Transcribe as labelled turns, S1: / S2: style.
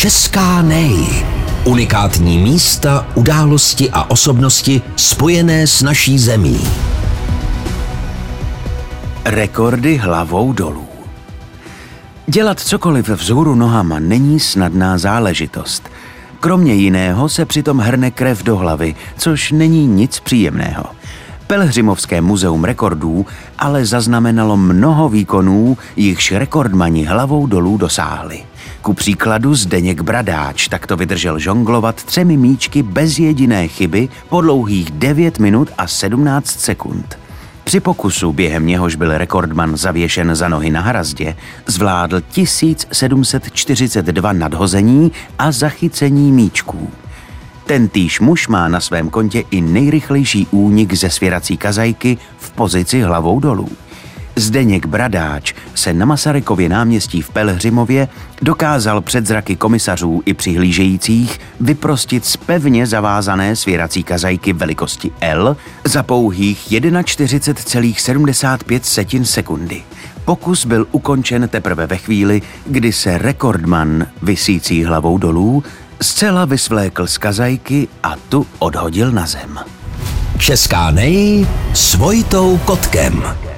S1: Česká nej. Unikátní místa, události a osobnosti spojené s naší zemí.
S2: Rekordy hlavou dolů. Dělat cokoliv vzhůru nohama není snadná záležitost. Kromě jiného se přitom hrne krev do hlavy, což není nic příjemného. Pelhřimovské muzeum rekordů ale zaznamenalo mnoho výkonů, jichž rekordmani hlavou dolů dosáhli. Ku příkladu Zdeněk Bradáč takto vydržel žonglovat 3 míčky bez jediné chyby po dlouhých 9 minut a 17 sekund. Při pokusu, během něhož byl rekordman zavěšen za nohy na hrazdě, zvládl 1742 nadhození a zachycení míčků. Tentýž muž má na svém kontě i nejrychlejší únik ze svěrací kazajky v pozici hlavou dolů. Zdeněk Bradáč se na Masarykově náměstí v Pelhřimově dokázal před zraky komisařů i přihlížejících vyprostit z pevně zavázané svěrací kazajky velikosti L za pouhých 41,75 sekundy. Pokus byl ukončen teprve ve chvíli, kdy se rekordman, visící hlavou dolů, zcela vysvlékl z kazajky a tu odhodil na zem.
S1: Česká nej s Vojtou Kotkem.